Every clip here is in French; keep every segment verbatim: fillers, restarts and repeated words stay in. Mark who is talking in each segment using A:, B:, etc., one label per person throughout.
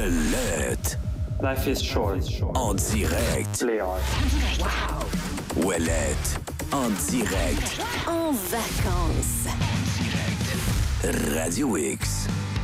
A: Ouellette.
B: Life is short.
A: En direct.
B: Play hard.
A: Wow. Ouellette. En direct.
C: En vacances.
A: Radio X.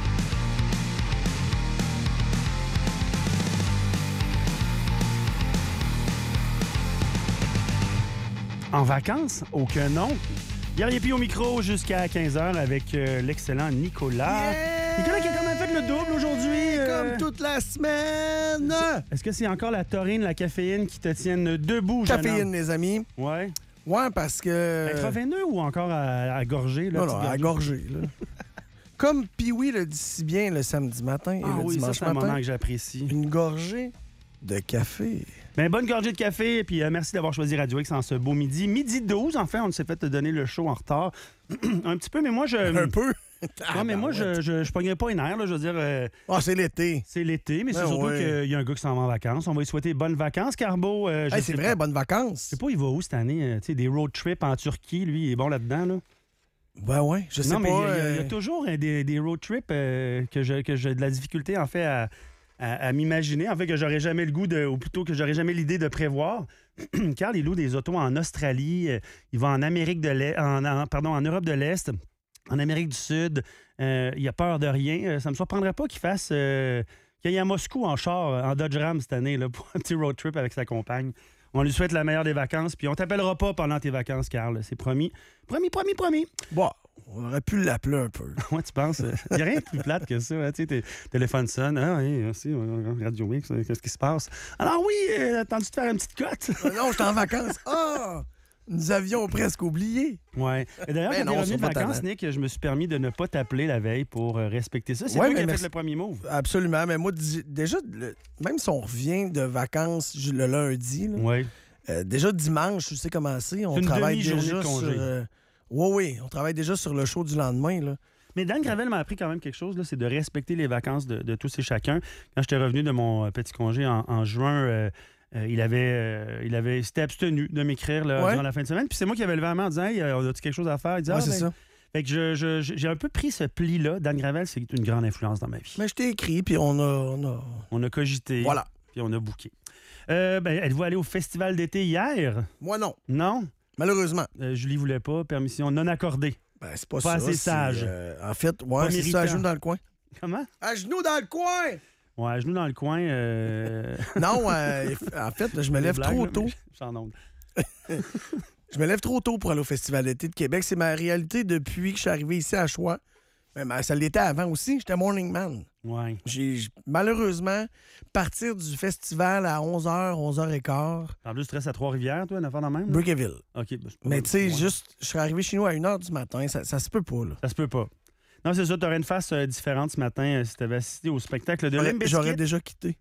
D: En vacances? Aucun nom. Guerrier au micro jusqu'à quinze heures avec euh, l'excellent Nicolas.
E: Yeah!
D: Nicolas qui a quand même fait le double aujourd'hui. euh.
E: Comme toute la semaine.
D: Est-ce que c'est encore la taurine, la caféine qui te tiennent debout, jeune
E: Caféine,
D: homme?
E: les amis.
D: Ouais.
E: Ouais, parce que...
D: Intraveineux ou encore à, à gorger? Là,
E: non, non,
D: petite
E: à gorger. Là. Comme Pee-wee le dit si bien le samedi matin et
D: Ah
E: le
D: oui, ça,
E: dimanche
D: c'est un
E: matin.
D: moment que j'apprécie.
E: Une gorgée de café.
D: Ben, bonne gorgée de café, puis euh, merci d'avoir choisi Radio X en ce beau midi. Midi douze, enfin, on s'est fait te donner le show en retard. Un petit peu, mais moi, je...
E: Un peu.
D: Non, mais moi, je, je, je pognais pas une air, là, je veux dire... euh,
E: Ah, c'est l'été.
D: C'est l'été, mais c'est
E: Ben
D: surtout
E: ouais.
D: qu'il y a un gars qui s'en va en vacances. On va lui souhaiter bonnes vacances, Carbo. Euh, je
E: Hey,
D: sais
E: c'est
D: pas-
E: vrai, bonnes vacances.
D: Je sais pas, il va où cette année? euh, tu sais, des road trips en Turquie, lui, il est bon là-dedans, là.
E: Ben ouais, je sais
D: non, mais
E: pas.
D: il y, a- il y a- il y a
E: euh,
D: toujours hein, des, des road trips euh, que j'ai que j'ai de la difficulté, en fait, à, à- à m'imaginer. En fait, que j'aurais jamais le goût de... Ou plutôt que j'aurais jamais l'idée de prévoir. Carl, il loue des autos en Australie. euh, il va en Amérique de l'Est... En, en- pardon, en Europe de l'Est. En Amérique du Sud. Euh, il a peur de rien. Euh, ça me surprendrait pas qu'il fasse... euh, qu'il aille à Moscou en char, euh, en Dodge Ram cette année, là, pour un petit road trip avec sa compagne. On lui souhaite la meilleure des vacances, puis on t'appellera pas pendant tes vacances, Carl. C'est promis. Promis, promis, promis.
E: Bon, on aurait pu l'appeler un peu.
D: Ouais, tu penses? Il n'y a rien de plus plate que ça. hein, Tu sais, tes téléphones sonnent. Ah oui, merci, euh, Radio Mix, euh, qu'est-ce qui se passe? Alors oui, euh, attendu de faire une petite cote?
E: non, j'étais en vacances. Ah! Nous avions presque oublié.
D: Ouais. Et d'ailleurs,
E: Ben
D: quand
E: non,
D: t'es revenu
E: c'est
D: de
E: pas
D: vacances,
E: tannant.
D: Nick, je me suis permis de ne pas t'appeler la veille pour euh, respecter ça. C'est
E: Ouais,
D: toi
E: mais
D: qui as
E: merci.
D: fait le premier move.
E: Absolument. Mais moi, di- déjà, le- même si on revient de vacances ju- le lundi, là,
D: Oui.
E: euh, déjà dimanche, tu sais comment c'est. On
D: C'est une
E: travaille
D: demi-journée
E: déjà
D: de
E: sur.
D: congé.
E: euh, oui, oui, on travaille déjà sur le show du lendemain. Là.
D: Mais Dan Gravel m'a appris quand même quelque chose, là, c'est de respecter les vacances de, de tous et chacun. Quand j'étais revenu de mon euh, petit congé en, en juin, euh, euh, il avait, euh, il avait s'était abstenu de m'écrire là,
E: Ouais.
D: durant la fin de semaine. Puis c'est moi qui avais levé la main en disant Hey, euh, on a-tu quelque chose à faire? Il dit,
E: Ouais,
D: Ah,
E: c'est
D: ben,
E: ça.
D: Fait que je- je- je- j'ai un peu pris ce pli-là. Dan Gravel, c'est une grande influence dans ma vie.
E: Mais je t'ai écrit, puis on a. On a...
D: On a cogité.
E: Voilà.
D: Puis on a booké. Euh, ben, êtes-vous allé au festival d'été hier?
E: Moi, non.
D: Non?
E: Malheureusement.
D: Euh, Julie voulait pas. Permission non accordée.
E: Ben, c'est pas,
D: Pas
E: ça.
D: assez
E: c'est,
D: sage.
E: euh, en fait,
D: Pas
E: ouais, c'est ça, à
D: méritant.
E: genoux dans le coin.
D: Comment?
E: À genoux dans le coin!
D: Ouais, à genoux dans le coin. euh,
E: Non, euh, en fait, je me lève
D: blague,
E: trop
D: là,
E: tôt.
D: mais J'en honte.
E: Je me lève trop tôt pour aller au Festival d'été de Québec. C'est ma réalité depuis que je suis arrivé ici à Choix. Mais ben, ça l'était avant aussi. J'étais morning man.
D: Ouais.
E: J'ai j'- malheureusement partir du festival à onze heures, onze heures quinze,
D: En plus, tu restes à Trois-Rivières, toi, une affaire de même? là?
E: Brickeville.
D: OK. ben, c'est pas-
E: Mais tu sais,
D: ouais.
E: juste, je serais arrivé chez nous à une heure du matin. Ça, ça se peut pas, là.
D: Ça se peut pas. Non, c'est ça, t'aurais une face euh, différente ce matin euh, si t'avais assisté au spectacle de
E: J'aurais,
D: Limp Bizkit.
E: j'aurais déjà quitté.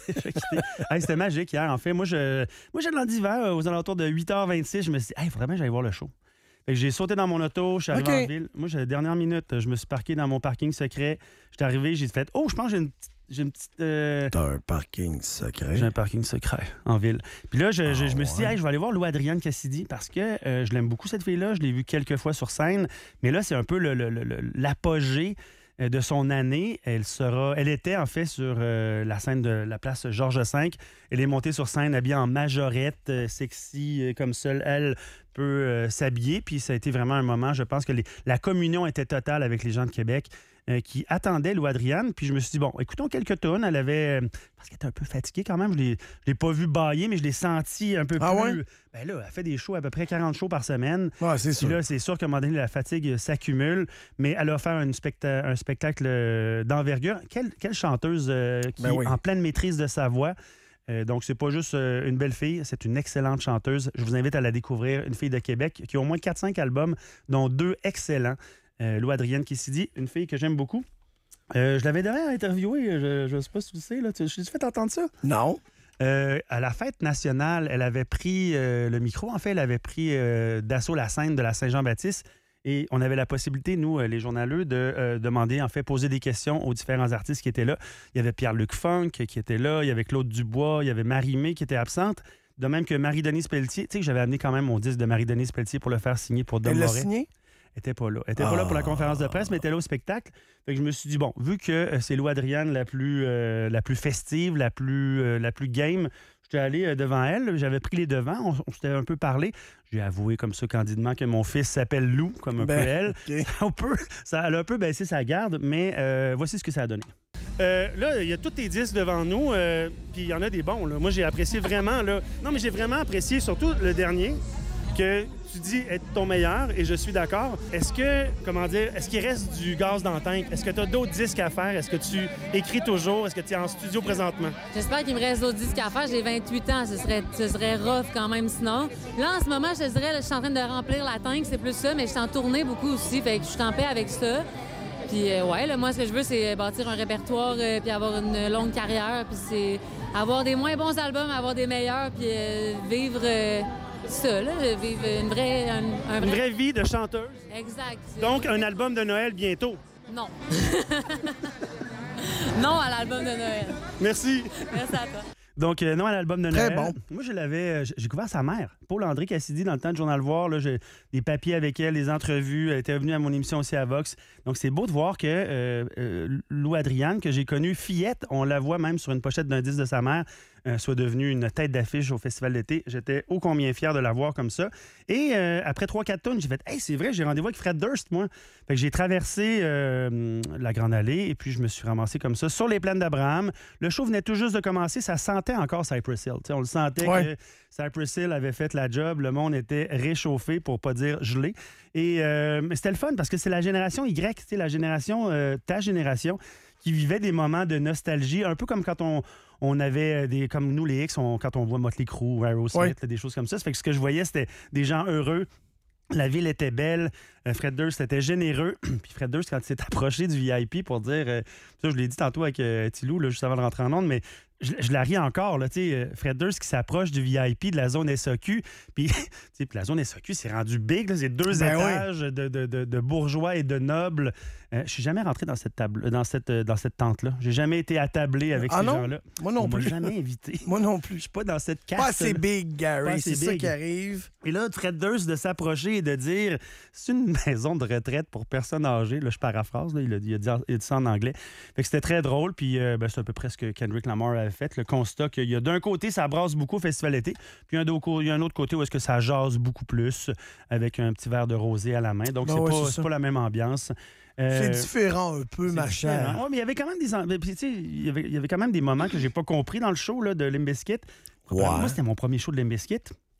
D: Hey, c'était magique hier, en fait. Moi, je, moi, j'ai de lundi d'hiver, euh, aux alentours de huit heures vingt-six, je me suis dit, hey, il faudrait bien que j'aille voir le show. Fait que j'ai sauté dans mon auto, je suis arrivé
E: OK.
D: en ville. Moi, j'ai la dernière minute, je me suis parqué dans mon parking secret. J'étais arrivé, j'ai fait, oh, je pense que j'ai une petite. J'ai une petite. euh,
E: T'as un parking secret.
D: J'ai un parking secret en ville. Puis là, je, je-
E: Ah,
D: je me suis dit,
E: ouais.
D: hey, je vais aller voir Lou Adrienne Cassidy parce que euh, je l'aime beaucoup, cette fille-là. Je l'ai vue quelques fois sur scène. Mais là, c'est un peu le- le- le- le- l'apogée euh, de son année. Elle sera, elle était en fait sur euh, la scène de la place Georges cinq. Elle est montée sur scène habillée en majorette, euh, sexy, euh, comme seule elle peut euh, s'habiller. Puis ça a été vraiment un moment, je pense que les- la communion était totale avec les gens de Québec euh, qui attendaient Lou Adrienne. Puis je me suis dit, bon, écoutons quelques tonnes. Elle avait, euh, parce qu'elle était un peu fatiguée quand même. Je l'ai, je l'ai pas vu bailler, mais je l'ai senti un peu
E: Ah
D: plus.
E: ouais?
D: Ben là, elle fait des shows, à peu près quarante shows par semaine.
E: Ouais, c'est
D: Puis
E: sûr.
D: là, c'est sûr qu'à un moment donné, la fatigue s'accumule, mais elle a offert un, specta- un spectacle euh, d'envergure. Quelle, quelle chanteuse euh, qui
E: Ben oui.
D: est en pleine maîtrise de sa voix. Euh, donc, c'est pas juste euh, une belle fille, c'est une excellente chanteuse. Je vous invite à la découvrir, une fille de Québec qui a au moins quatre cinq albums, dont deux excellents. Euh, Lou Adrienne Cassidy, une fille que j'aime beaucoup. Euh, je l'avais d'ailleurs interviewée, je ne sais pas si tu le sais, là. Tu, je t'ai fait entendre ça?
E: Non.
D: Euh, à la fête nationale, elle avait pris euh, le micro. En fait, elle avait pris euh, d'assaut la scène de la Saint-Jean-Baptiste. Et on avait la possibilité, nous, euh, les journaleux, de euh, demander, en fait, poser des questions aux différents artistes qui étaient là. Il y avait Pierre-Luc Funk qui était là, il y avait Claude Dubois, il y avait Marie-Mé qui était absente. De même que Marie-Denise Pelletier. Tu sais que j'avais amené quand même mon disque de Marie-Denise Pelletier pour le faire signer pour Dom
E: Elle l'a
D: Moret.
E: signé?
D: Elle était pas là. Elle était pas là pour la conférence de presse, mais elle était là au spectacle. Fait que je me suis dit, bon, vu que euh, c'est Lou Adriane la plus, euh, la plus festive, la plus, euh, la plus game, j'étais allé euh, devant elle. J'avais pris les devants. On, on s'était un peu parlé. J'ai avoué comme ça candidement que mon fils s'appelle Lou, comme un
E: Ben,
D: peu elle.
E: OK.
D: Ça, a un peu, ça elle a un peu baissé sa garde, mais euh, voici ce que ça a donné. Euh, là, il y a tous tes disques devant nous, euh, puis il y en a des bons. Là. Moi, j'ai apprécié vraiment. Là. Non, mais j'ai vraiment apprécié, surtout le dernier, que tu dis être ton meilleur, et je suis d'accord. Est-ce que, comment dire, est-ce qu'il reste du gaz dans le tank? Est-ce que tu as d'autres disques à faire? Est-ce que tu écris toujours? Est-ce que tu es en studio présentement?
B: J'espère qu'il me reste d'autres disques à faire. J'ai vingt-huit ans, ce serait, ce serait rough quand même sinon. Là, en ce moment, je te dirais, là, je suis en train de remplir la tank, c'est plus ça, mais je suis en tournée beaucoup aussi, fait que je suis en paix avec ça. Puis euh, ouais, là, moi, ce que je veux, c'est bâtir un répertoire, euh, puis avoir une longue carrière, puis c'est avoir des moins bons albums, avoir des meilleurs, puis euh, vivre euh, ça, là, vivre une vraie... Un, un
D: Une
B: vrai...
D: vraie vie de chanteuse.
B: Exact.
D: Donc, un album de Noël bientôt.
B: Non. Non à l'album de Noël.
D: Merci.
B: Merci à toi.
D: Donc, euh, non à l'album de
E: Très
D: Noël.
E: bon.
D: Moi, je l'avais... euh, J'ai découvert sa mère, Paul André Cassidy, dans le temps de Journal Voir. Là, j'ai des papiers avec elle, des entrevues. Elle était venue à mon émission aussi à Vox. Donc, c'est beau de voir que euh, euh, Lou Adriane, que j'ai connue fillette, on la voit même sur une pochette d'un disque de sa mère, euh, soit devenue une tête d'affiche au Festival d'été. J'étais ô combien fier de la voir comme ça. Et euh, après trois quatre tonnes, j'ai fait « Hey, c'est vrai, j'ai rendez-vous avec Fred Durst, moi. » Fait que j'ai traversé euh, la Grande Allée et puis je me suis ramassé comme ça sur les plaines d'Abraham. Le show venait tout juste de commencer. Ça sentait encore Cypress Hill. T'sais, on le sentait
E: Ouais.
D: que Cypress Hill avait fait la job. Le monde était réchauffé, pour pas dire gelé. Et euh, mais c'était le fun parce que c'est la génération Y, t'sais, la génération, euh, ta génération, qui vivait des moments de nostalgie, un peu comme quand on, on avait des, comme nous les X, on- quand on voit Motley Crue, Aerosmith,
E: Ouais.
D: là, des choses comme ça. Ça fait que ce que je voyais, c'était des gens heureux. La ville était belle. Euh, Fred Durst était généreux. Puis Fred Durst, quand il s'est approché du V I P pour dire... euh, ça, je l'ai dit tantôt avec euh, Tilou, là, juste avant de rentrer en onde, mais je, je la ris encore. Là, tu sais, euh, Fred Durst qui s'approche du V I P de la zone S A Q. Puis tu sais, puis la zone S A Q, c'est rendu big. là, C'est deux
E: Ben oui.
D: étages de, de- de- de bourgeois et de nobles. Euh, je suis jamais rentré dans cette, table, dans cette, euh, dans cette tente-là. J'ai jamais été attablé avec
E: Ah
D: ces
E: non?
D: gens-là.
E: Moi non
D: On m'a
E: plus.
D: jamais invité.
E: Moi non
D: Je
E: plus.
D: suis pas dans cette caste.
E: Pas assez big, Gary.
D: Pas assez
E: C'est ça
D: big.
E: qui arrive.
D: Et là, Fred Durst de s'approcher et de dire c'est une maison de retraite pour personnes âgées. Là, je paraphrase, là, il, a, il, a dit, il a dit ça en anglais. Fait que c'était très drôle. Puis euh, ben, c'est à peu près ce que Kendrick Lamar avait fait. Le constat qu'il y a d'un côté, ça brasse beaucoup au Festival d'été. Puis un d'autre- il y a un autre côté où est-ce que ça jase beaucoup plus avec un petit verre de rosé à la main. Donc,
E: Ben
D: c'est
E: ouais,
D: pas,
E: c'est
D: c'est
E: ça.
D: pas la même ambiance.
E: C'est
D: Euh,
E: différent un peu,
D: c'est
E: ma
D: différent.
E: chère.
D: Ouais, mais il y avait quand même des. en- puis, tu sais, il y avait, il y avait quand même des moments que j'ai pas compris dans le show là, de Limp Bizkit.
E: Ouais.
D: Moi, c'était mon premier show de Limp Bizkit.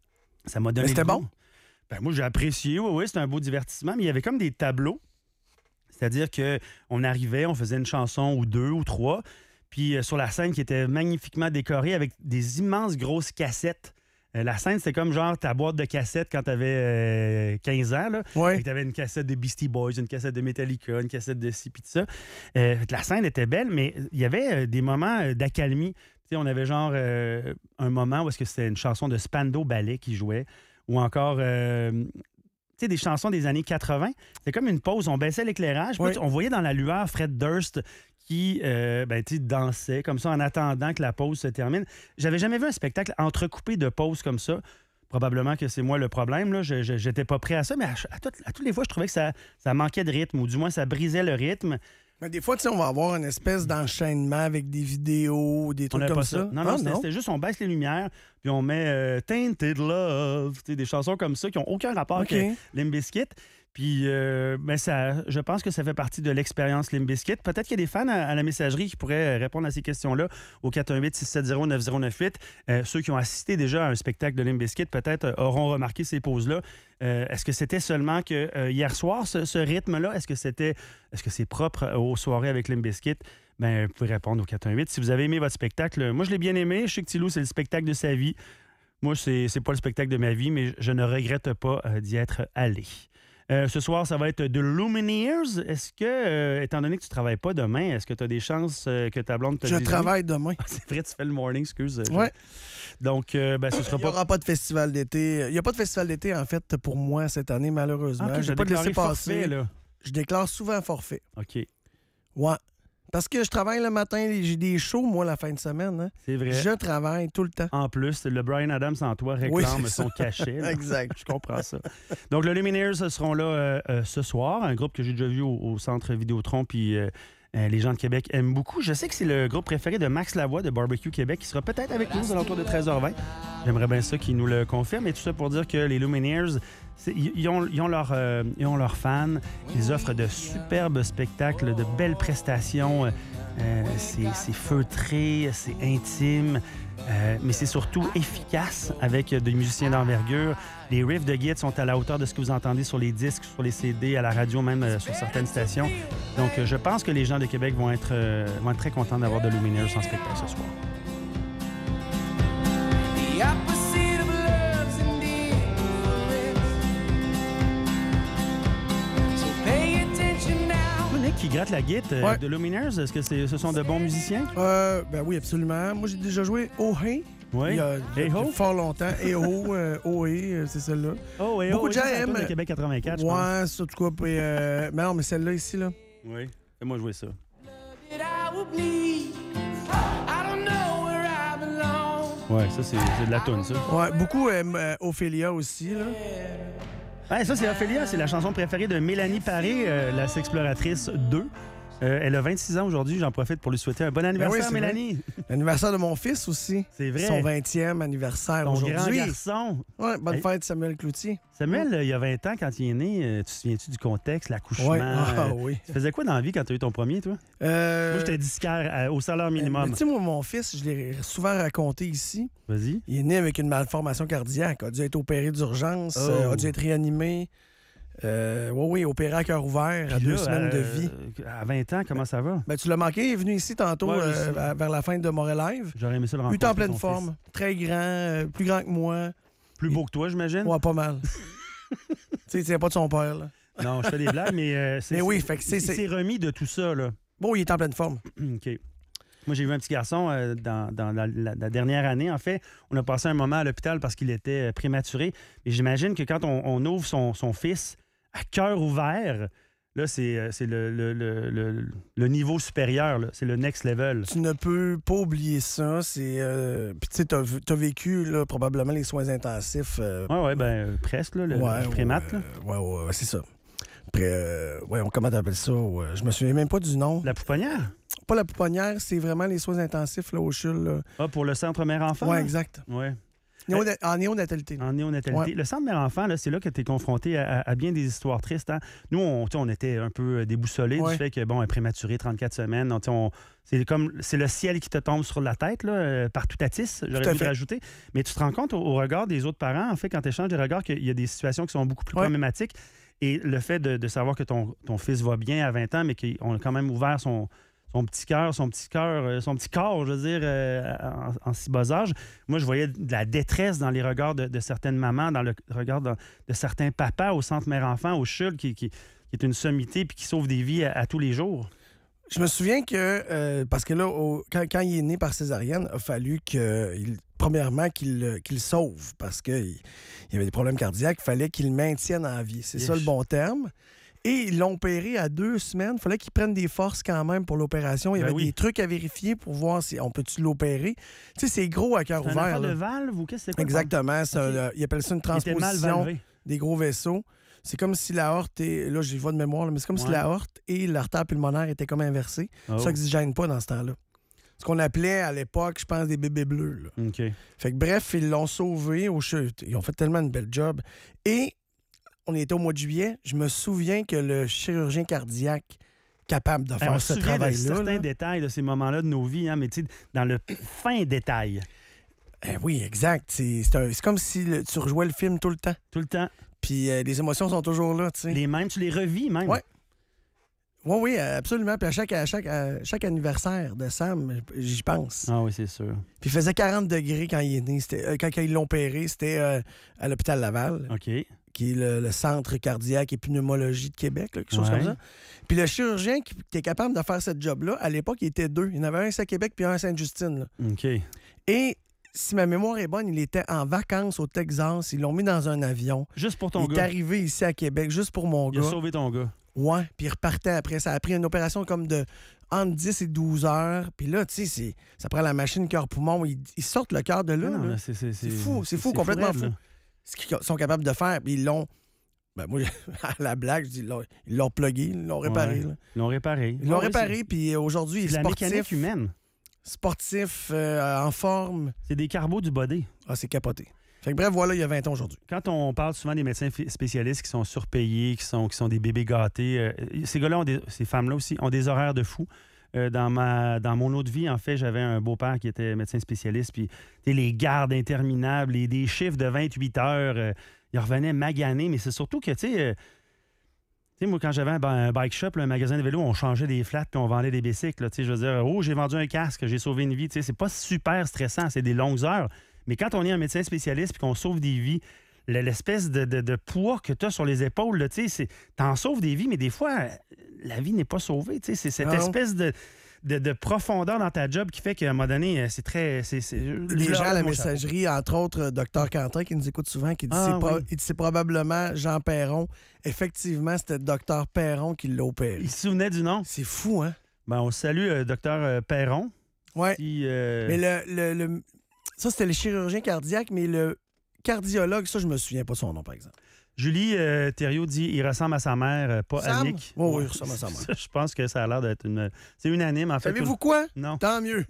D: Ça m'a donné.
E: Mais c'était
D: le goût.
E: bon?
D: Ben, moi, j'ai apprécié. Oui, oui, c'était un beau divertissement. Mais il y avait comme des tableaux. C'est-à-dire qu'on arrivait, on faisait une chanson ou deux ou trois. Puis euh, sur la scène qui était magnifiquement décorée avec des immenses grosses cassettes. Euh, la scène, c'était comme genre ta boîte de cassettes quand t'avais euh, quinze ans. Là.
E: Ouais.
D: Tu avais une cassette de Beastie Boys, une cassette de Metallica, une cassette de ci, puis de ça. Euh, la scène était belle, mais il y avait euh, des moments euh, d'accalmie. Tu sais, on avait genre euh, un moment où est-ce que c'était une chanson de Spandau Ballet qui jouait, ou encore euh, tu sais, des chansons des années quatre-vingt. C'était comme une pause, on baissait l'éclairage, puis
E: Oui.
D: là, on voyait dans la lueur Fred Durst qui euh, ben, tu sais, dansait comme ça en attendant que la pause se termine. J'avais jamais vu un spectacle entrecoupé de pauses comme ça. Probablement que c'est moi le problème. Là. Je, je- j'étais pas prêt à ça, mais à, à toutes, à toutes les fois, je trouvais que ça, ça manquait de rythme, ou du moins, ça brisait le rythme.
E: Mais des fois, tu sais, on va avoir une espèce d'enchaînement avec des vidéos, des
D: On
E: trucs
D: n'avait
E: comme
D: pas
E: ça.
D: ça. Non, non,
E: Ah,
D: c'était, c'était juste, on baisse les lumières, puis on met euh, Tainted Love, tu sais, des chansons comme ça qui n'ont aucun rapport
E: OK.
D: avec Limp Bizkit. Puis, euh, ben ça, je pense que ça fait partie de l'expérience Limp Bizkit. Peut-être qu'il y a des fans à, à la messagerie qui pourraient répondre à ces questions-là au quatre un huit, six sept zéro, neuf zéro neuf huit. Euh, ceux qui ont assisté déjà à un spectacle de Limp Bizkit, peut-être euh, auront remarqué ces pauses-là. Euh, est-ce que c'était seulement que euh, hier soir, ce, ce rythme-là? Est-ce que c'était, est-ce que c'est propre aux soirées avec Limp Bizkit? Ben, vous pouvez répondre au quatre un huit. Si vous avez aimé votre spectacle, moi, je l'ai bien aimé. Je sais que Tilou, c'est le spectacle de sa vie. Moi, c'est, c'est pas le spectacle de ma vie, mais je ne regrette pas euh, d'y être allé. Euh, ce soir, ça va être The Lumineers. Est-ce que, euh, étant donné que tu ne travailles pas demain, est-ce que tu as des chances euh, que ta blonde te
E: Je
D: dise oui?
E: travaille demain.
D: Ah, c'est vrai, tu fais le morning, excuse. euh,
E: Ouais.
D: Donc, euh, ben, ce sera
E: Il n'y
D: pas...
E: aura pas de festival d'été. Il n'y a pas de festival d'été, en fait, pour moi cette année, malheureusement.
D: Ah, ok,
E: J'ai
D: t'as
E: pas de
D: déclaré
E: laisser passer.
D: forfait, là.
E: Je déclare souvent forfait.
D: OK.
E: Ouais. Parce que je travaille le matin, j'ai des shows, moi, la fin de semaine. Hein.
D: C'est vrai.
E: Je travaille tout le temps.
D: En plus, le Bryan Adams en toi réclame
E: Oui, c'est
D: son
E: ça.
D: cachet. là.
E: Exact.
D: Je comprends ça. Donc, le Lumineers seront là euh, euh, ce soir, un groupe que j'ai déjà vu au, au Centre Vidéotron, puis euh, euh, les gens de Québec aiment beaucoup. Je sais que c'est le groupe préféré de Max Lavoie de Barbecue Québec, qui sera peut-être avec nous aux alentours de treize heures vingt. J'aimerais bien ça qu'il nous le confirme. Et tout ça pour dire que les Lumineers, c'est- ils ont, ils ont leurs euh, ils ont leurs fans. Ils offrent de superbes spectacles, de belles prestations. Euh, c'est c'est feutré, c'est intime, euh, mais c'est surtout efficace avec des musiciens d'envergure. Les riffs de guide sont à la hauteur de ce que vous entendez sur les disques, sur les C D, à la radio, même euh, sur certaines stations. Donc, euh, je pense que les gens de Québec vont être, euh, vont être très contents d'avoir de Lumineers en spectacle ce soir.
F: The opposite of love's indifference. So pay attention now.
D: Nick qui gratte la guitare euh,
E: Ouais.
D: de Lumineers, est-ce que c'est- ce sont de bons musiciens?
E: Euh, ben oui, absolument. Moi, j'ai déjà joué Oh Hey.
D: Oui.
E: Il y a, il y a
D: Hey Ho?
E: fort longtemps. Et Oh, euh, Oh Hey, euh, c'est celle-là.
D: Oh, et
E: Beaucoup
D: oh,
E: de gens
D: ça, c'est la
E: aiment-
D: toune de Québec quatre-vingt-quatre, je pense.
E: Ouais, c'est en tout cas. Puis, euh, mais non, mais celle-là ici, là.
D: Oui. Fais-moi jouer ça.
F: That I will bleed. I don't know where I belong.
D: Ouais, ça, c'est c'est de la toune, ça.
E: Ouais, beaucoup aiment euh, Ophélia aussi, là.
D: Ouais, ça, c'est Ophélia. C'est la chanson préférée de Mélanie Paré, euh, la Sexploratrice deux. Euh, elle a vingt-six ans aujourd'hui. J'en profite pour lui souhaiter un bon anniversaire,
E: Ben oui, c'est
D: Mélanie.
E: L'anniversaire de mon fils aussi.
D: C'est vrai.
E: Son vingtième anniversaire
D: Ton grand
E: aujourd'hui.
D: garçon.
E: Ouais, bonne
D: Hey.
E: fête, Samuel Cloutier.
D: Samuel, euh, il y a vingt ans, quand il est né, euh, tu te souviens-tu du contexte, l'accouchement?
E: Ouais. Ah
D: euh,
E: oui.
D: Tu faisais quoi dans la vie quand tu as eu ton premier, toi?
E: Euh,
D: Moi, j'étais disquaire euh, au salaire
E: mais
D: minimum.
E: tu sais, moi, mon fils, je l'ai souvent raconté ici.
D: Vas-y.
E: Il est né avec une malformation cardiaque, a dû être opéré d'urgence,
D: Oh.
E: euh, a dû être réanimé. Euh, oui, oui, opéré à cœur ouvert à
D: Puis
E: deux
D: là,
E: semaines de
D: euh,
E: vie.
D: À vingt ans, comment ça va?
E: Ben, tu l'as manqué, il est venu ici tantôt
D: Ouais, je
E: euh,
D: sais.
E: à- vers la fin de Montréal Live.
D: J'aurais aimé ça le
E: Il
D: rencontrer.
E: est en pleine
D: ton
E: forme,
D: fils.
E: très grand, euh, plus grand que moi.
D: Plus beau que toi, j'imagine?
E: Ouais, pas mal. Tu sais, il tient pas de son père, là.
D: Non, je fais des blagues, mais euh, c'est.
E: Mais oui,
D: c'est-
E: fait que c'est-
D: il
E: c'est-
D: s'est remis de tout ça, là.
E: Bon, il est en pleine forme.
D: OK. Moi, j'ai vu un petit garçon euh, dans, dans la, la- la dernière année. En fait, on a passé un moment à l'hôpital parce qu'il était euh, prématuré. Et j'imagine que quand on, on ouvre son, son fils à cœur ouvert, là, c'est euh, c'est le, le- le- le- le niveau supérieur. là. C'est le next level.
E: Tu ne peux pas oublier ça. C'est. euh, Puis, tu sais, t'as t'as vécu, là, probablement les soins intensifs. euh,
D: Oui, oui, ben euh, presque, là, le,
E: ouais,
D: le prémat.
E: ouais,
D: là.
E: ouais, ouais, ouais, c'est ça. Après, euh, ouais, on, comment t'appelles ça? ouais, Je me souviens même pas du nom.
D: La pouponnière?
E: Pas la pouponnière, c'est vraiment les soins intensifs, là, au C H U L. Là.
D: Ah, pour le centre mère-enfant?
E: Ouais,
D: là?
E: exact.
D: Ouais.
E: Néona- En néonatalité.
D: En néonatalité.
E: Ouais.
D: Le centre mère-enfant, là, c'est là que tu es confronté à, à- à bien des histoires tristes. hein. Nous, on, tu sais, on était un peu déboussolés
E: Ouais.
D: du fait que, bon, un prématuré, trente-quatre semaines, on, tu sais, on- c'est comme c'est le ciel qui te tombe sur la tête, là, euh, par tout à tisse,
E: Tout
D: j'aurais
E: à
D: dû
E: fait.
D: rajouter. Mais tu te rends compte au, au regard des autres parents, en fait, quand tu échanges des regards, qu'il y a des situations qui sont beaucoup plus
E: Ouais.
D: problématiques. Et le fait de, de savoir que ton, ton fils va bien à vingt ans, mais qu'on a quand même ouvert son, son petit cœur, son petit cœur, euh, son petit corps, je veux dire, euh, en, en si bas âge. Moi, je voyais de la détresse dans les regards de, de certaines mamans, dans le regard de, de certains papas au centre mère-enfant, au C H U L, qui, qui- qui est une sommité puis qui sauve des vies à, à tous les jours.
E: Je me souviens que, euh, parce que là, au- quand, quand il est né par césarienne, il a fallu que, il- premièrement, qu'il le- qu'il le sauve parce qu'il il y avait des problèmes cardiaques. Il fallait qu'il le maintienne en vie. C'est ça
D: Yesh.
E: le bon terme. Et ils l'ont opéré à deux semaines. Il fallait qu'il prenne des forces quand même pour l'opération. Il y
D: Ben
E: avait
D: oui.
E: des trucs à vérifier pour voir si on peut-tu l'opérer. Tu sais, c'est gros à cœur
D: C'est un
E: ouvert.
D: affaire de
E: là.
D: valve ou qu'est-ce que c'est quoi?
E: Exactement. c'est un-
D: Ok.
E: euh, ils appellent ça une
D: Il était mal
E: transposition
D: valvé.
E: des gros vaisseaux. C'est comme si la aorte est. Là, j'ai vois de mémoire, là, mais c'est comme si
D: Ouais.
E: la aorte et l'artère pulmonaire étaient comme inversées.
D: Oh.
E: Ça n'oxygène pas dans ce temps-là. Ce qu'on appelait à l'époque, je pense, des bébés bleus. là.
D: OK.
E: Fait que bref, ils l'ont sauvé au chute. Ils ont fait tellement une belle job. Et on était au mois de juillet. Je me souviens que le chirurgien cardiaque capable de
D: Hey,
E: faire
D: on se
E: ce
D: souvient de
E: travail-là.
D: certains
E: là.
D: détails de ces moments-là de nos vies, hein, mais tu sais, dans le fin détail,
E: Eh oui, exact. C'est c'est un- c'est comme si le- tu rejouais le film tout le temps.
D: tout le temps.
E: Puis euh, les émotions sont toujours là, tu sais.
D: Les mêmes, tu les revis même.
E: Ouais. Oui, oui, euh, absolument. Puis à chaque, à chaque, à chaque anniversaire de Sam, j'y pense.
D: Ah oui, c'est sûr.
E: Puis il faisait quarante degrés quand il est né. C'était- euh, quand, quand ils l'ont opéré, c'était euh, à l'hôpital Laval,
D: OK.
E: qui est le, le centre cardiaque et pneumologie de Québec, là, quelque chose
D: Ouais.
E: comme ça. Puis le chirurgien qui, qui est capable de faire ce job-là, à l'époque, il était deux. Il y en avait un à Québec puis un à Sainte-Justine. là.
D: OK.
E: Et si ma mémoire est bonne, il était en vacances au Texas. Ils l'ont mis dans un avion.
D: Juste pour ton
E: il est
D: gars.
E: arrivé ici à Québec juste pour mon
D: Il a
E: gars.
D: sauvé ton gars.
E: Ouais, puis il repartait après. Ça a pris une opération comme de entre dix et douze heures. Puis là, tu sais, c'est- ça prend la machine cœur-poumon. Ils, ils sortent le cœur de là.
D: Non, non,
E: là.
D: là, c'est, c'est,
E: C'est fou, c'est fou, complètement
D: raide,
E: fou.
D: là.
E: Ce qu'ils sont capables de faire. Puis ils l'ont... Ben moi, à la blague, je dis, ils l'ont- ils l'ont plugué, ils l'ont réparé.
D: Ouais.
E: là.
D: Ils l'ont réparé.
E: Ils l'ont
D: Ouais,
E: réparé,
D: c'est-
E: puis euh, aujourd'hui, il
D: C'est
E: est
D: de la mécanique
E: sportif.
D: humaine.
E: Sportif, euh, en forme.
D: C'est des carbos du body.
E: Ah, c'est capoté. Fait que bref, voilà, il y a vingt ans aujourd'hui.
D: Quand on parle souvent des médecins fi- spécialistes qui sont surpayés, qui sont, qui sont des bébés gâtés, euh, ces gars-là, ont des- ces femmes-là aussi, ont des horaires de fou. Euh, dans, ma, dans mon autre vie, en fait, j'avais un beau-père qui était médecin spécialiste, puis tu sais, les gardes interminables, et des chiffres de vingt-huit heures, euh, il revenait magané, mais c'est surtout que, tu sais, euh, tu sais, moi, quand j'avais un, un bike shop, là, un magasin de vélo, on changeait des flats puis on vendait des bicycles. là, tu sais, je veux dire, oh, j'ai vendu un casque, j'ai sauvé une vie. Tu sais, c'est pas super stressant, c'est des longues heures. Mais quand on est un médecin spécialiste puis qu'on sauve des vies, le- l'espèce de, de- de poids que tu as sur les épaules, là, tu sais, c'est- t'en sauves des vies, mais des fois, euh, la vie n'est pas sauvée. tu sais, C'est cette
E: Non.
D: espèce de, de, de profondeur dans ta job qui fait qu'à un moment donné, euh, c'est très. c'est- c'est- je
E: Les
D: leur
E: gens à la
D: lève mon chapeau.
E: messagerie, entre autres, euh, Docteur Quentin, qui nous écoute souvent, qui dit
D: Ah,
E: c'est pro-
D: oui.
E: il dit, c'est probablement Jean Perron. Effectivement, c'était Docteur Perron qui l'a opéré.
D: Il se souvenait du nom.
E: C'est fou, hein?
D: Ben, on salue euh, docteur Perron.
E: Ouais.
D: Qui, euh,
E: Mais le, le- le- ça, c'était le chirurgien cardiaque, mais le cardiologue, ça, je me souviens pas de son nom, par exemple.
D: Julie euh, Thériault dit il ressemble à sa mère, euh, pas
E: Sam?
D: Annick.
E: Oui, oui, il ressemble à sa mère.
D: Ça, je pense que ça a l'air d'être une. C'est unanime, en fait.
E: Savez-vous
D: tout-
E: quoi?
D: Non.
E: Tant mieux.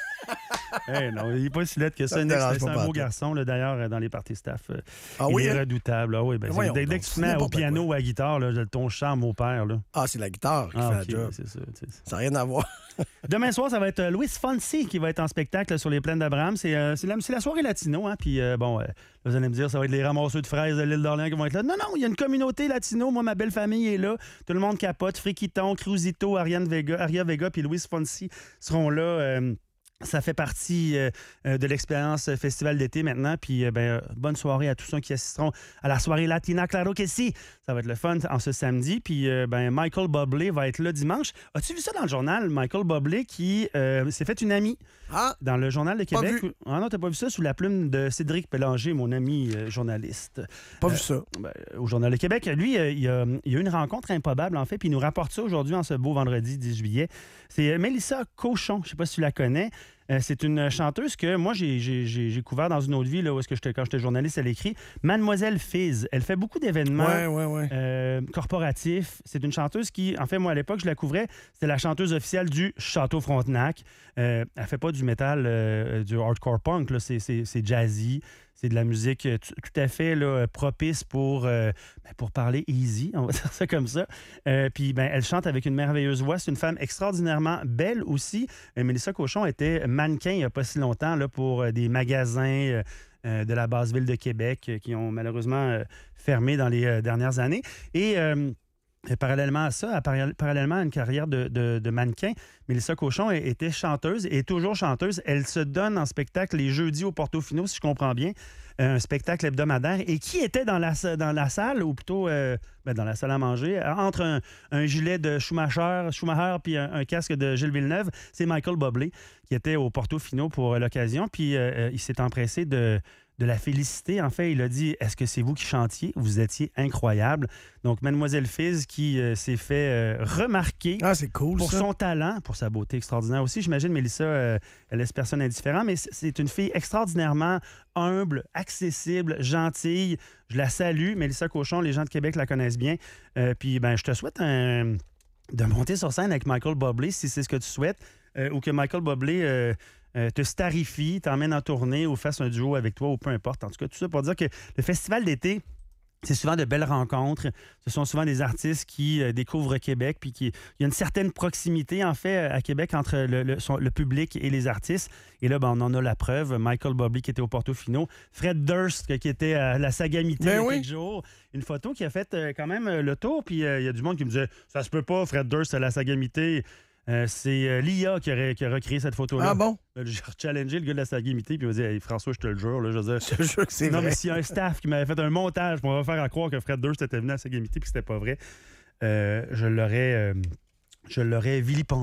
D: Hey, non, il n'est pas si laid que ça.
E: Ça me
D: Nick,
E: dérange
D: c'est
E: pas
D: un beau
E: pantoute.
D: garçon, là, d'ailleurs, euh, dans les parties staff. euh,
E: Ah
D: il
E: oui?
D: est
E: hein?
D: redoutable. Ah, oui, ben,
E: Mais
D: c'est-
E: voyons
D: dès, dès
E: donc,
D: que tu te
E: c'est
D: mets au
E: n'importe
D: piano
E: quoi.
D: ou à la guitare, là, ton charme au père. Là.
E: Ah, c'est la guitare qui
D: Ah,
E: fait
D: ok,
E: la job.
D: c'est ça. c'est ça.
E: Ça n'a rien à voir.
D: Demain soir, ça va être euh, Luis Fonsi qui va être en spectacle là, sur les plaines d'Abraham. C'est euh, c'est la, c'est la soirée latino. Hein? Puis, euh, bon, euh, vous allez me dire, ça va être les ramasseurs de fraises de l'île d'Orléans qui vont être là. Non, non, il y a une communauté latino. Moi, ma belle famille est là. Tout le monde capote. Friquiton, Cruzito, Ariane Vega, Aria Vega puis Luis Fonsi seront là. euh, Ça fait partie euh, euh, de l'expérience euh, Festival d'été maintenant. Puis, euh, ben, euh, bonne soirée à tous ceux qui assisteront à la soirée Latina Claro que si. Ça va être le fun en ce samedi. Puis, euh, ben, Michael Bublé va être là dimanche. As-tu vu ça dans le journal? Michael Bublé qui euh, s'est fait une amie
E: Ah,
D: dans le Journal de
E: Pas
D: Québec.
E: vu.
D: Ah non, t'as pas vu ça? Sous la plume de Cédric Pélanger, mon ami euh, journaliste.
E: pas
D: Euh,
E: vu ça.
D: Ben, au Journal de Québec. Lui, euh, il, a, il y a eu une rencontre improbable, en fait, puis il nous rapporte ça aujourd'hui, en ce beau vendredi dix juillet. C'est euh, Mélissa Cochon, je sais pas si tu la connais. Euh, c'est une chanteuse que moi, j'ai, j'ai, j'ai, j'ai couvert dans une autre vie, là, où est-ce que j'étais, quand j'étais journaliste, elle écrit Mademoiselle Fizz. Elle fait beaucoup d'événements
E: Ouais, ouais, ouais.
D: euh, corporatifs. C'est une chanteuse qui, en fait, moi, à l'époque, je la couvrais. C'était la chanteuse officielle du Château Frontenac. Euh, elle fait pas du métal, euh, du hardcore punk, là. C'est, c'est, c'est jazzy. C'est de la musique euh, t- tout à fait là, propice pour, euh, ben, pour parler easy, on va dire ça comme ça. Euh, Puis ben, elle chante avec une merveilleuse voix. C'est une femme extraordinairement belle aussi. Euh, Mélissa Cochon était mannequin il n'y a pas si longtemps là, pour euh, des magasins euh, euh, de la basse ville de Québec euh, qui ont malheureusement euh, fermé dans les euh, dernières années. Et... euh, Et parallèlement à ça, à par- parallèlement à une carrière de, de- de mannequin, Mélissa Cochon est- était chanteuse et est toujours chanteuse. Elle se donne en spectacle les jeudis au Portofino, si je comprends bien, euh, un spectacle hebdomadaire. Et qui était dans la, sa- dans la salle, ou plutôt euh, ben, dans la salle à manger, euh, entre un, un gilet de Schumacher, Schumacher puis un, un casque de Gilles Villeneuve, c'est Michael Bublé qui était au Portofino pour euh, l'occasion. Puis euh, euh, il s'est empressé de... de la féliciter. En fait, il a dit « Est-ce que c'est vous qui chantiez? Vous étiez incroyable. » Donc, Mademoiselle Fizz qui euh, s'est fait euh, remarquer
E: Ah, c'est cool,
D: pour
E: ça.
D: son talent, pour sa beauté extraordinaire aussi. J'imagine, Mélissa, euh, elle laisse personne indifférent, mais c- c'est une fille extraordinairement humble, accessible, gentille. Je la salue. Mélissa Cochon, les gens de Québec la connaissent bien. Euh, puis, ben, je te souhaite un- de monter sur scène avec Michael Bublé, si c'est ce que tu souhaites, euh, ou que Michael Bublé... euh, euh, te starifie, t'emmène en tournée ou fasse un duo avec toi ou peu importe. En tout cas, tout ça pour dire que le festival d'été, c'est souvent de belles rencontres. Ce sont souvent des artistes qui euh, découvrent Québec, puis qui, il y a une certaine proximité, en fait, à Québec entre le, le- son- le public et les artistes. Et là, ben, on en a la preuve. Michael Bublé qui était au Portofino, Fred Durst qui était à la Sagamité
E: Ben
D: il y a
E: oui.
D: quelques jours. Une photo qui a fait euh, quand même euh, le tour, puis euh, il y a du monde qui me disait « Ça se peut pas, Fred Durst à la Sagamité. » Euh, c'est euh, l'I A qui, aurait- qui a recréé cette photo-là.
E: Ah bon?
D: Euh, J'ai challengé le gars de la Sagamité, puis il m'a dit hey, François, je te le jure. Là, je veux dire,
E: Je te jure que c'est
D: non,
E: vrai.
D: mais s'il y a un staff qui m'avait fait un montage pour me faire à croire que Fred Durst était venu à Sagamité puis que c'était pas vrai, euh, je l'aurais euh, je l'aurais vilipendé.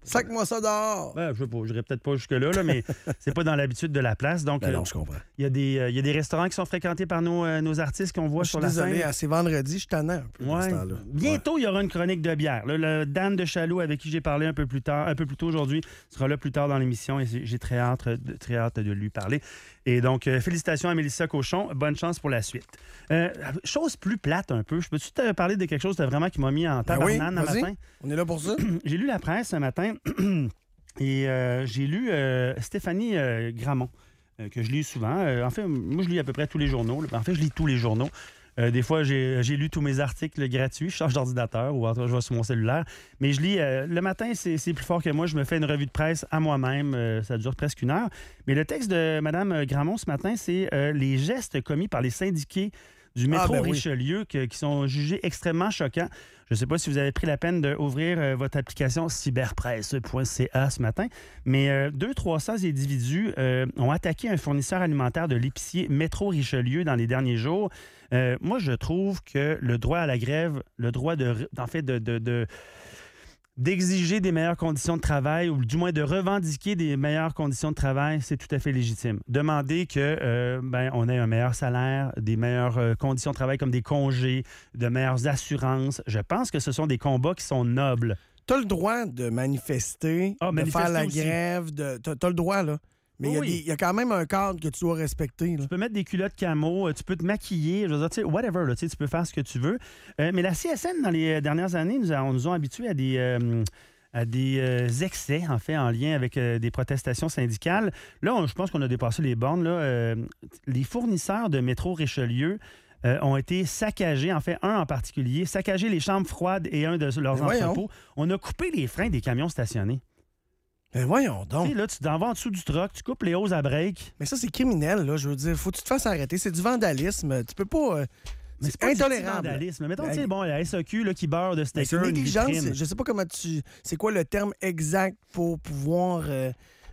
E: Sac-moi ça dehors!
D: Ben, je n'irai peut-être pas jusque-là, là, mais c'est pas dans l'habitude de la place. Donc,
E: Ben non,
D: euh,
E: je comprends.
D: il y, a des, euh, il y a des restaurants qui sont fréquentés par nos, euh, nos artistes qu'on voit
E: Je suis
D: sur la
E: désolé,
D: scène.
E: hein, c'est vendredi, je suis tannant un peu dans ce
D: Ouais.
E: temps-là.
D: Bientôt, il y aura une chronique de bière. Là, le Dan de Chaloux, avec qui j'ai parlé un peu plus tard, un peu plus tôt aujourd'hui, sera là plus tard dans l'émission et j'ai très hâte, de, très hâte de lui parler. Et donc, euh, félicitations à Mélissa Cochon. Bonne chance pour la suite. Euh, chose plus plate un peu. Je peux-tu te parler de quelque chose de vraiment qui m'a mis en
E: Ben oui,
D: tabarnane un
E: vas-y.
D: matin?
E: On est là pour ça?
D: J'ai lu la presse ce matin et euh, j'ai lu euh, Stéphanie euh, Gramont, euh, que je lis souvent. Euh, en fait, moi, je lis à peu près tous les journaux. En fait, je lis tous les journaux. Euh, des fois, j'ai j'ai lu tous mes articles gratuits. Je change d'ordinateur ou en tout cas, je vais sur mon cellulaire. Mais je lis euh, le matin, c'est c'est plus fort que moi. Je me fais une revue de presse à moi-même. Euh, ça dure presque une heure. Mais le texte de Mme Gramont ce matin, c'est euh, les gestes commis par les syndiqués du métro
E: Ah, ben oui.
D: Richelieu que- qui sont jugés extrêmement choquants. Je ne sais pas si vous avez pris la peine d'ouvrir euh, votre application cyberpresse point c a ce matin, mais euh, deux cents à trois cents individus euh, ont attaqué un fournisseur alimentaire de l'épicier Métro Richelieu dans les derniers jours. Euh, moi, je trouve que le droit à la grève, le droit de, en fait, de, de- de- d'exiger des meilleures conditions de travail ou du moins de revendiquer des meilleures conditions de travail, c'est tout à fait légitime. Demander que euh, ben, on ait un meilleur salaire, des meilleures euh, conditions de travail comme des congés, de meilleures assurances, je pense que ce sont des combats qui sont nobles.
E: Tu as le droit de manifester,
D: Ah,
E: de
D: manifester
E: faire la
D: aussi.
E: grève. De... Tu as le droit, là. Mais il y a
D: Oui.
E: des- il y, a quand même un cadre que tu dois respecter. Là.
D: Tu peux mettre des culottes camo, euh, tu peux te maquiller, je veux dire, tu sais, whatever, là, tu sais, tu peux faire ce que tu veux. Euh, mais la C S N, dans les dernières années, nous, a- on nous ont habitués à des, euh, à des euh, excès, en fait, en lien avec euh, des protestations syndicales. Là, on- je pense qu'on a dépassé les bornes. Là. Euh, les fournisseurs de métro Richelieu euh, ont été saccagés, en fait, un en particulier, saccagé les chambres froides et un de leurs
E: Mais voyons.
D: entrepôts. On a coupé les freins des camions stationnés.
E: Mais voyons
D: Tu
E: donc.
D: sais, là, tu t'en vas en dessous du truck, tu coupes les hoses à break.
E: Mais ça, c'est criminel, là. Je veux dire, faut que tu te fasses arrêter. C'est du vandalisme. Tu peux pas. euh,
D: Mais
E: C'est
D: pas du petit
E: intolérable.
D: vandalisme. Mettons,
E: Ben,
D: tu sais, bon, la S A Q là, qui beurre de
E: Ben, c'est
D: stickers, une
E: négligence.
D: vitrine.
E: Je sais pas comment tu. C'est quoi le terme exact pour pouvoir euh,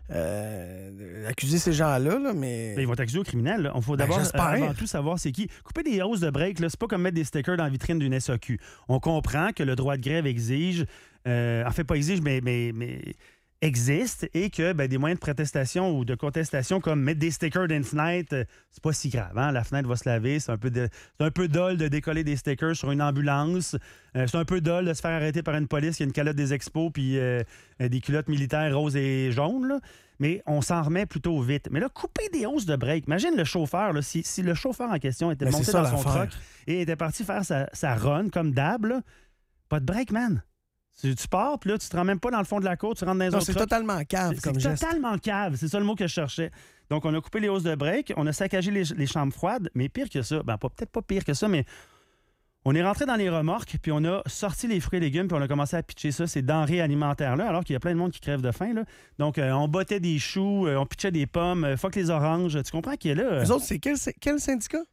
E: euh, accuser ces gens-là, là, mais.
D: Ben, ils vont t'accuser au criminel. Il faut d'abord,
E: Ben, j'espère.
D: euh, avant tout, savoir c'est qui. Couper des hausses de break, là, c'est pas comme mettre des stickers dans la vitrine d'une S A Q. On comprend que le droit de grève exige, euh, en fait, pas exige, mais, mais, mais existe et que ben, des moyens de protestation ou de contestation comme mettre des stickers dans une fenêtre, euh, c'est pas si grave. Hein? La fenêtre va se laver. C'est un peu de, c'est un peu dole de décoller des stickers sur une ambulance. Euh, c'est un peu dole de se faire arrêter par une police qui a une calotte des expos puis euh, euh, des culottes militaires roses et jaunes. Là. Mais on s'en remet plutôt vite. Mais là, couper des hausses de break. Imagine le chauffeur, là, si, si le chauffeur en question était
E: Mais
D: monté
E: c'est ça,
D: dans son
E: l'affaire.
D: truck et était parti faire sa, sa run comme d'hab, là, pas de break, man. Tu, tu pars, puis là, tu te rends même pas dans le fond de la côte, tu rentres dans les
E: Non,
D: autres
E: c'est
D: trucks.
E: totalement cave
D: C'est
E: comme
D: c'est
E: geste.
D: totalement cave. C'est ça le mot que je cherchais. Donc, on a coupé les hausses de break, on a saccagé les, les chambres froides, mais pire que ça, ben pas peut-être pas pire que ça, mais on est rentré dans les remorques, puis on a sorti les fruits et légumes, puis on a commencé à pitcher ça, ces denrées alimentaires-là, alors qu'il y a plein de monde qui crève de faim. Là. Donc, euh, on bottait des choux, euh, on pitchait des pommes, euh, fuck les oranges. Tu comprends qu'il y a là? euh,
E: Les autres, c'est quel, quel syndicat?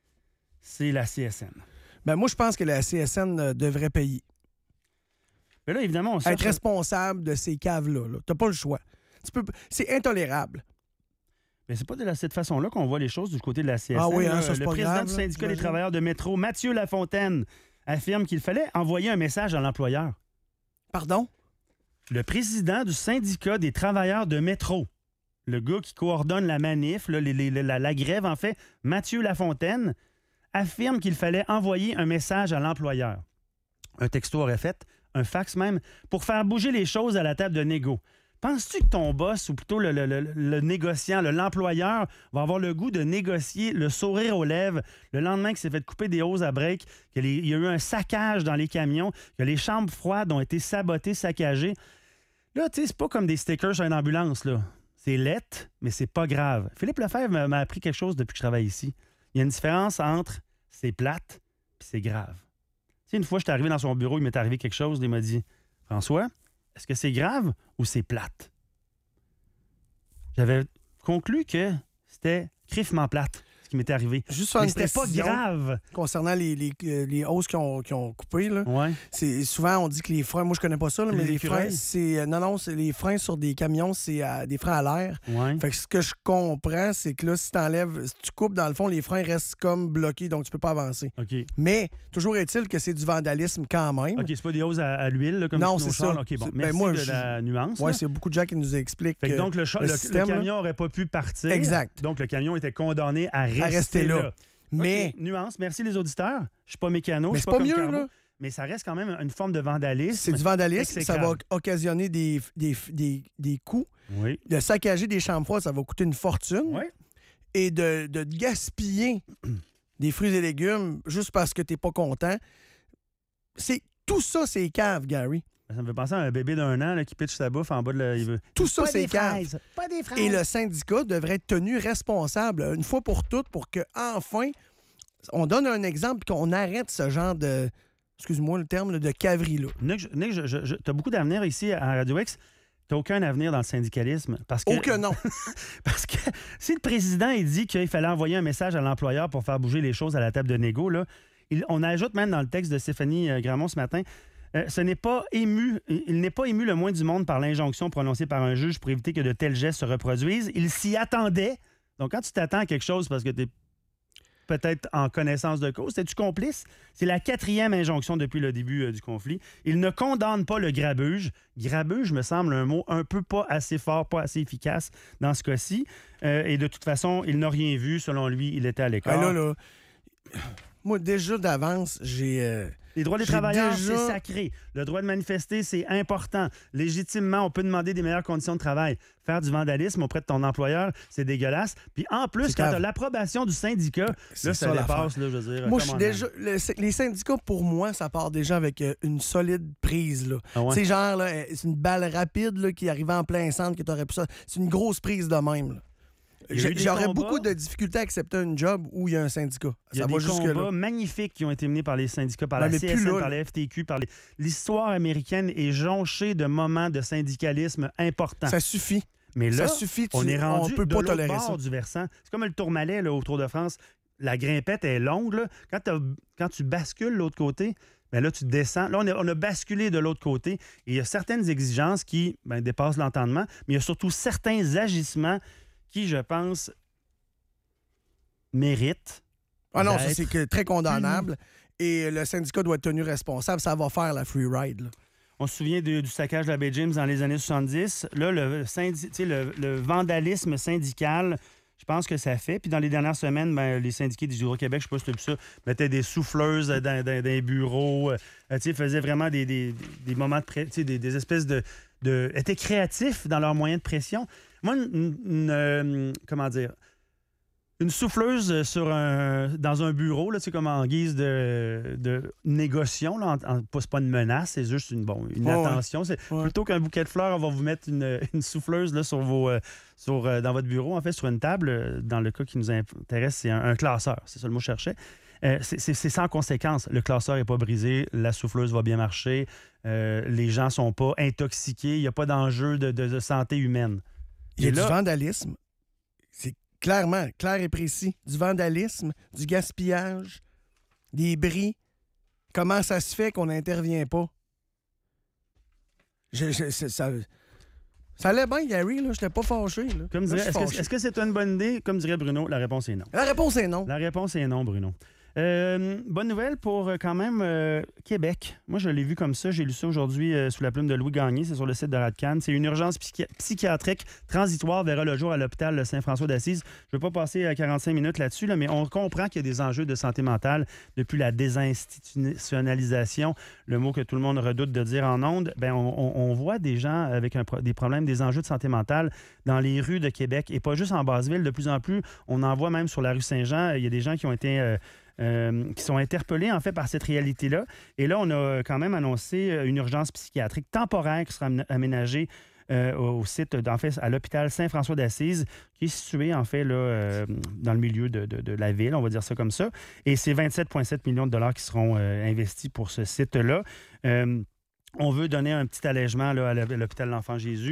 D: c'est la C S N.
E: Ben, moi, je pense que la C S N euh, devrait payer.
D: Mais là, évidemment, on
E: Être
D: cherche...
E: responsable de ces caves-là. Là. T'as pas le choix. Tu peux... C'est intolérable.
D: Mais c'est pas de la- cette façon-là qu'on voit les choses du côté de la C S N.
E: Ah oui, hein,
D: là.
E: ça, c'est
D: le
E: pas
D: président
E: grave,
D: du
E: là,
D: syndicat des
E: j'imagine.
D: travailleurs de métro, Mathieu Lafontaine, affirme qu'il fallait envoyer un message à l'employeur.
E: Pardon?
D: Le président du syndicat des travailleurs de métro, le gars qui coordonne la manif, là, les- les- la, la grève, en fait, Mathieu Lafontaine, affirme qu'il fallait envoyer un message à l'employeur. Un texto aurait fait, un fax même, pour faire bouger les choses à la table de négo. Penses-tu que ton boss, ou plutôt le, le- le- le négociant, le- l'employeur, va avoir le goût de négocier le sourire aux lèvres le lendemain qu'il s'est fait couper des hausses à break, qu'il y a eu un saccage dans les camions, que les chambres froides ont été sabotées, saccagées? Là, tu sais, c'est pas comme des stickers sur une ambulance, là. C'est lettre, mais c'est pas grave. Philippe Lefebvre m'a- m'a appris quelque chose depuis que je travaille ici. Il y a une différence entre c'est plate puis c'est grave. Tu sais, une fois, j'étais arrivé dans son bureau, il m'est arrivé quelque chose, il m'a dit « François, est-ce que c'est grave ou c'est plate? » J'avais conclu que c'était crissement plate. qui m'était arrivé.
E: Juste faire
D: Mais
E: une
D: c'était pas
E: précision
D: grave.
E: concernant les, les, euh, les hausses qui ont, qui ont coupé. Là.
D: Ouais.
E: C'est, souvent, on dit que les freins, moi, je connais pas ça, là,
D: C'est
E: mais
D: les
E: les freins,
D: écureuils?
E: c'est. euh, Non, non, c'est les freins sur des camions, c'est euh, des freins à l'air.
D: Ouais.
E: Fait que ce que je comprends, c'est que là, si t'enlèves, si tu coupes, dans le fond, les freins restent comme bloqués, donc tu peux pas avancer.
D: OK.
E: Mais, toujours est-il que c'est du vandalisme quand même.
D: OK, c'est pas des hausses à, à l'huile, là, comme
E: Non,
D: nos
E: c'est
D: chars.
E: ça.
D: OK, bon.
E: C'est- ben,
D: Merci
E: moi,
D: de
E: je-
D: la nuance.
E: Ouais,
D: là.
E: c'est beaucoup de gens qui nous expliquent
D: Fait que
E: que
D: donc, le, char-
E: le
D: le-
E: système,
D: le
E: là-
D: camion n'aurait pas pu partir.
E: Exact.
D: Donc, le camion était condamné à rester,
E: à rester là.
D: là.
E: Mais,
D: OK, nuance. Merci les auditeurs. Je suis pas mécano.
E: mais
D: je
E: c'est
D: suis pas,
E: pas
D: comme
E: mieux,
D: Carbo,
E: là.
D: Mais ça reste quand même une forme de vandalisme.
E: C'est du vandalisme, ça va
D: exécrable.
E: occasionner des, des, des, des coûts.
D: Oui.
E: De saccager des chambres froides, ça va coûter une fortune.
D: Oui.
E: Et de, de gaspiller des fruits et légumes juste parce que t'es pas content. C'est tout ça, c'est cave, Gary.
D: Ça me fait penser à un bébé d'un an là, qui pitche sa bouffe en bas de la... Il veut...
E: Tout ça,
D: Pas
E: c'est
D: des
E: cave.
D: fraises, Pas des fraises.
E: Et le syndicat devrait être tenu responsable une fois pour toutes pour que enfin on donne un exemple et qu'on arrête ce genre de, excuse-moi le terme, là, de caverie-là.
D: Nick, je- Nick, je- je- je- t'as beaucoup d'avenir ici à Radio X. T'as aucun avenir dans le syndicalisme. Parce que,
E: Oh que non.
D: Parce que si le président il dit qu'il fallait envoyer un message à l'employeur pour faire bouger les choses à la table de négo, là, il- on ajoute même dans le texte de Stéphanie euh, Gramont ce matin, euh, ce n'est pas ému, il n'est pas ému le moins du monde par l'injonction prononcée par un juge pour éviter que de tels gestes se reproduisent. Il s'y attendait. Donc, quand tu t'attends à quelque chose parce que tu es peut-être en connaissance de cause, es-tu complice? C'est la quatrième injonction depuis le début euh, du conflit. Il ne condamne pas le grabuge. Grabuge me semble un mot un peu pas assez fort, pas assez efficace dans ce cas-ci. Euh, et de toute façon, il n'a rien vu. Selon lui, il était à l'écart.
E: Ah, là, là, moi, déjà d'avance, j'ai... euh,
D: Les droits des
E: J'ai
D: travailleurs,
E: déjà-
D: c'est sacré. Le droit de manifester, c'est important. Légitimement, on peut demander des meilleures conditions de travail. Faire du vandalisme auprès de ton employeur, c'est dégueulasse. Puis en plus,
E: C'est
D: quand
E: grave.
D: tu as l'approbation du syndicat,
E: C'est
D: là,
E: ça,
D: ça
E: l'affaire.
D: dépasse, là, je veux dire.
E: Moi, je
D: come
E: suis
D: on,
E: déjà. le- les syndicats, pour moi, ça part déjà avec euh, une solide prise. Là.
D: Ah ouais?
E: C'est genre, là, euh, c'est une balle rapide là, qui arrivait en plein centre, que t'aurais pu ça. C'est une grosse prise de même. là.
D: Il y a eu
E: J'ai-
D: des
E: J'aurais
D: combats.
E: beaucoup de difficultés à accepter un job où il y a un syndicat.
D: Il y a
E: Ça
D: des
E: va jusque-là.
D: combats magnifiques qui ont été menés par les syndicats, par
E: Ouais,
D: la
E: mais
D: C
E: plus
D: S N,
E: là,
D: par
E: là.
D: la F T Q, par les... L'histoire américaine est jonchée de moments de syndicalisme importants.
E: Ça suffit.
D: Mais là,
E: ça suffit. tu-
D: on est rendu
E: on peut
D: de
E: pas
D: l'autre
E: tolérer
D: bord
E: ça.
D: du versant. C'est comme le Tourmalet là, au Tour de France. La grimpette est longue. Là. Quand, t'as- quand tu bascules de l'autre côté, ben là, tu descends. Là, on a, on a basculé de l'autre côté. Et il y a certaines exigences qui ben, dépassent l'entendement, mais il y a surtout certains agissements qui, je pense, méritent.
E: Ah non, ça,
D: d'être
E: c'est que très condamnable. Et le syndicat doit être tenu responsable. Ça va faire la free ride. là.
D: On se souvient de- du saccage de la baie James dans les années soixante-dix. Là, le, syndi- tu sais, le, le vandalisme syndical, je pense que ça fait. Puis dans les dernières semaines, ben, les syndiqués d'Hydro-Québec, je ne sais pas si tu as vu ça, mettaient des souffleuses dans, dans- dans les bureaux. euh, tu sais, faisaient vraiment des, des- des moments de pression, des, des espèces de, de... étaient créatifs dans leurs moyens de pression. Moi, une, une, euh, comment dire... Une souffleuse sur un, dans un bureau, là, tu sais, comme en guise de, de négociation, là, en, en- pas- c'est pas une menace, c'est juste une, bon, une
E: Ouais, ouais.
D: attention. C'est
E: Ouais.
D: plutôt qu'un bouquet de fleurs, on va vous mettre une, une souffleuse là, sur vos, euh, sur, euh, dans votre bureau, en fait, sur une table. euh, Dans le cas qui nous intéresse, c'est un, un classeur. C'est ça le mot que je cherchais. Euh, c'est, c'est- c'est sans conséquence. Le classeur n'est pas brisé, la souffleuse va bien marcher, euh, les gens ne sont pas intoxiqués, il n'y a pas d'enjeu de, de- de santé humaine.
E: Il y a
D: Et
E: du
D: là-
E: vandalisme. C'est clairement, clair et précis. Du vandalisme, du gaspillage, des bris. Comment ça se fait qu'on n'intervient pas? Je- je- c'est- ça, ça allait bien, Gary, là. J'étais pas fâché. Là.
D: Comme
E: Là,
D: dirait,
E: je suis
D: est-ce, que,
E: fâché.
D: est-ce que c'est une bonne idée? Comme dirait Bruno, la réponse est non.
E: La réponse est non.
D: La réponse est non, Bruno. Euh, bonne nouvelle pour euh, quand même euh, Québec. Moi, je l'ai vu comme ça. J'ai lu ça aujourd'hui euh, sous la plume de Louis Gagné. C'est sur le site de Radcan. C'est une urgence psychi- psychiatrique transitoire verra le jour à l'hôpital Saint-François d'Assise. Je ne veux pas passer à quarante-cinq minutes là-dessus, là, mais on comprend qu'il y a des enjeux de santé mentale depuis la désinstitutionnalisation, le mot que tout le monde redoute de dire en ondes. Ben, on, on- on voit des gens avec un pro- des problèmes, des enjeux de santé mentale dans les rues de Québec et pas juste en Basse-Ville. De plus en plus, on en voit même sur la rue Saint-Jean. Il y a des gens qui ont été... euh, Euh, qui sont interpellés, en fait, par cette réalité-là. Et là, on a quand même annoncé une urgence psychiatrique temporaire qui sera am- aménagée euh, au au site, en fait, à l'hôpital Saint-François d'Assise, qui est situé, en fait, là, euh, dans le milieu de, de- de la ville, on va dire ça comme ça. Et c'est vingt-sept virgule sept millions de dollars qui seront euh, investis pour ce site-là. Euh, on veut donner un petit allègement là, à l'hôpital L'Enfant Jésus.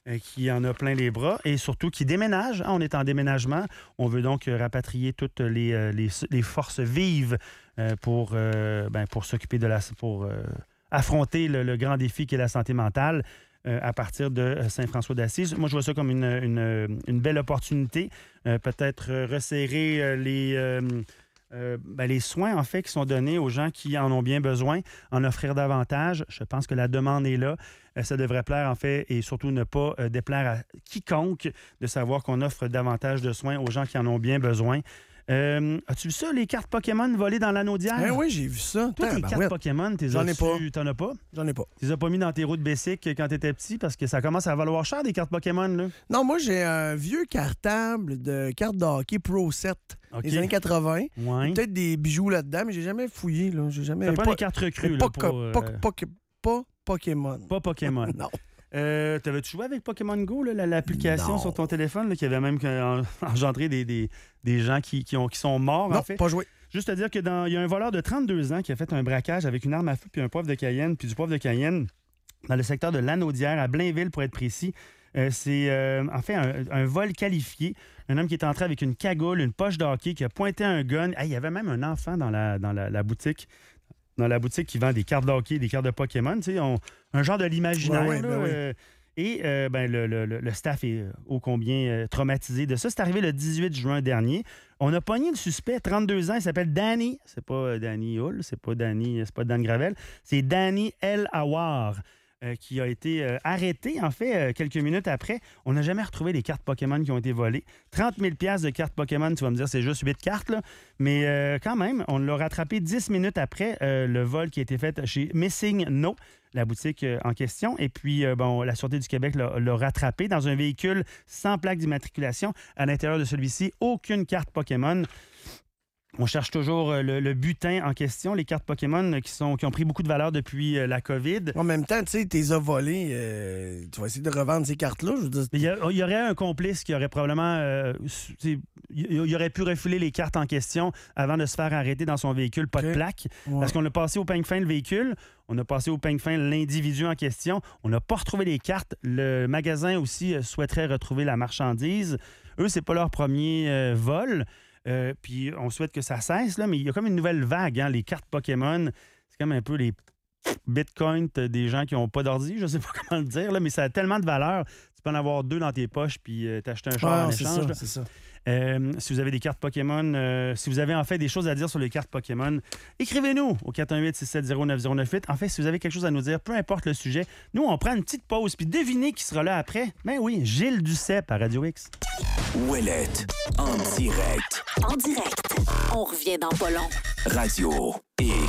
D: euh, qui en a plein les bras et surtout qui déménage. Hein, on est en déménagement. On veut donc euh, rapatrier toutes les, euh, les, les forces vives euh, pour, euh, ben, pour s'occuper de la... pour euh, affronter le, le grand défi qui est la santé mentale. Euh, à partir de Saint-François d'Assise. Moi, je vois ça comme une, une, une belle opportunité. Euh, peut-être euh, resserrer euh, les, euh, euh, ben, les soins, en fait, qui sont donnés aux gens qui en ont bien besoin, en offrir davantage. Je pense que la demande est là. Euh, ça devrait plaire, en fait, et surtout ne pas euh, déplaire à quiconque de savoir qu'on offre davantage de soins aux gens qui en ont bien besoin. Euh, as-tu vu ça, les cartes Pokémon volées dans l'anneau d'hier?
E: Eh oui, j'ai vu ça.
D: Toi, tes
E: ben
D: cartes
E: ouais.
D: Pokémon, t'es
E: J'en ai pas.
D: T'en as pas?
E: J'en ai pas.
D: Tu les as pas mis dans tes roues de Bessic quand t'étais petit parce que ça commence à valoir cher des cartes Pokémon, là.
E: Non, moi, j'ai un vieux cartable de cartes de hockey Pro sept
D: OK.
E: des années quatre-vingts.
D: Ouais.
E: Peut-être des bijoux là-dedans, mais j'ai jamais fouillé. Là. J'ai jamais...
D: T'as pas
E: pas-
D: des cartes recrues,
E: mais
D: là,
E: pas,
D: pour, euh,
E: pas, pas, pas Pokémon.
D: pas Pokémon.
E: Non.
D: Euh, T'avais-tu joué avec Pokémon Go, là, la- l'application
E: Non.
D: sur ton téléphone, là, qui avait même en- engendré des, des, des gens qui, qui, ont, qui sont morts,
E: Non,
D: en fait?
E: pas joué.
D: Juste à dire qu'il y a un voleur de trente-deux ans qui a fait un braquage avec une arme à feu puis un poivre de Cayenne, puis du poivre de Cayenne dans le secteur de Lanaudière, à Blainville, pour être précis. Euh, c'est euh, en fait un, un vol qualifié. Un homme qui est entré avec une cagoule, une poche de hockey, qui a pointé un gun. Hey, il y avait même un enfant dans la, dans la, la boutique. Dans la boutique qui vend des cartes de hockey, des cartes de Pokémon. Tu sais, on- un genre de l'imaginaire.
E: Ouais, ouais,
D: là,
E: ben oui.
D: euh, et euh, ben, le, le- le- le staff est euh, ô combien euh, traumatisé de ça. C'est arrivé le dix-huit juin dernier. On a pogné le suspect, trente-deux ans, il s'appelle Danny. C'est pas euh, Danny Hull, c'est pas Danny, c'est pas Dan Gravel. C'est Danny El Awar. euh, qui a été euh, arrêté, en fait, euh, quelques minutes après. On n'a jamais retrouvé les cartes Pokémon qui ont été volées. trente mille dollars de cartes Pokémon, tu vas me dire, c'est juste huit cartes, là. Mais euh, quand même, on l'a rattrapé dix minutes après euh, le vol qui a été fait chez Missing No, la boutique euh, en question. Et puis, euh, bon, la Sûreté du Québec l'a, l'a rattrapé dans un véhicule sans plaque d'immatriculation. À l'intérieur de celui-ci, aucune carte Pokémon. On cherche toujours euh, le, le butin en question, les cartes Pokémon qui, sont, qui ont pris beaucoup de valeur depuis euh, la COVID.
E: En même temps, tu sais, t'es as volé. euh, tu vas essayer de revendre ces cartes-là. Je veux dire,
D: Il y, a- il y aurait un complice qui aurait probablement... euh, su- tu sais, il il aurait pu refiler les cartes en question avant de se faire arrêter dans son véhicule, pas de
E: OK.
D: plaque.
E: ouais.
D: Parce qu'on a passé au peigne fin le véhicule, on a passé au peigne fin l'individu en question, on n'a pas retrouvé les cartes. Le magasin aussi euh, souhaiterait retrouver la marchandise. Eux, c'est pas leur premier euh, vol. Euh, puis on souhaite que ça cesse, là, mais il y a comme une nouvelle vague, hein, les cartes Pokémon. C'est comme un peu les bitcoins des gens qui n'ont pas d'ordi, je sais pas comment le dire, là, mais ça a tellement de valeur. Tu peux en avoir deux dans tes poches puis euh, t'acheter un char
E: Ah,
D: en
E: c'est
D: échange.
E: ça,
D: là.
E: c'est ça.
D: Euh, si vous avez des cartes Pokémon, euh, si vous avez en fait des choses à dire sur les cartes Pokémon, écrivez-nous au quatre un huit, six sept zéro, neuf zéro neuf huit. En fait, si vous avez quelque chose à nous dire, peu importe le sujet, nous, on prend une petite pause puis devinez qui sera là après. Ben oui, Gilles Duceppe à Radio X.
A: Ouellette, en direct,
C: En direct. On revient dans pas long.
A: Radio X.